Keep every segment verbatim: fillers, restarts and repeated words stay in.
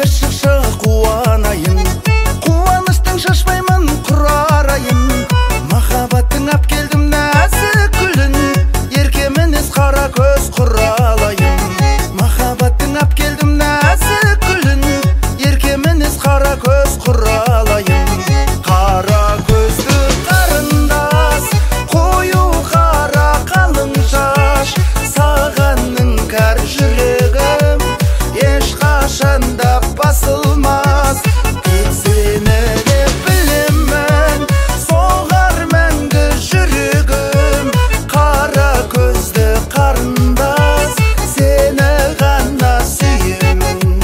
көзіңді шықшы қуанайын, қуаныштың шашпаймын құрарайын. Махаббаттың ап келдім нәзік гүлін, ерке мінез қара көз құралайын. Махаббаттың ап келдім нәзік гүлін, ерке мінез қара көз құралайын. Қара көзді қарындас, қою қара қалың шаш, сағанның кәр жүрегім ешқашанда басылмас. Тек сені деп білемін, соғар мәңгі жүрегім. Қара көзді қарындас, сені ғана сүйемін.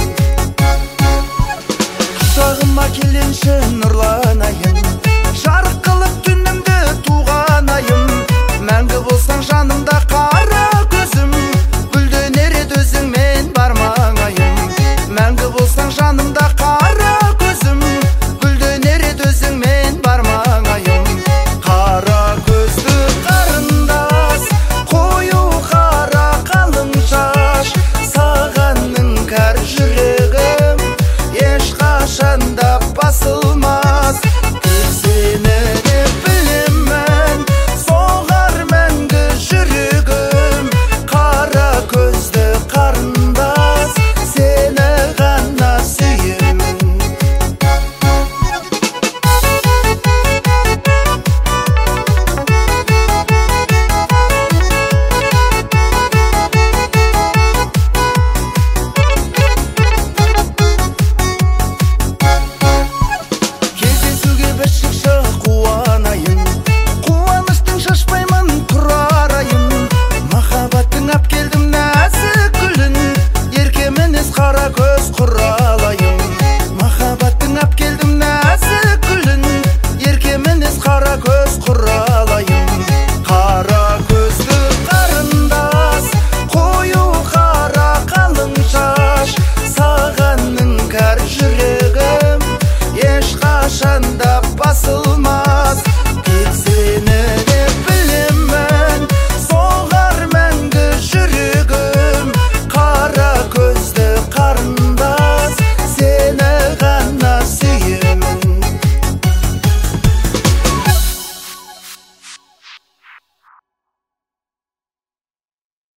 Құшағыма келші нұрланайын, жарық қылып түнімді туғанайым. Мәңгі болсаң жанымда қара көзім, гүлденер еді өзіңмен бар маңайым. Мәңгі болсаң жанымда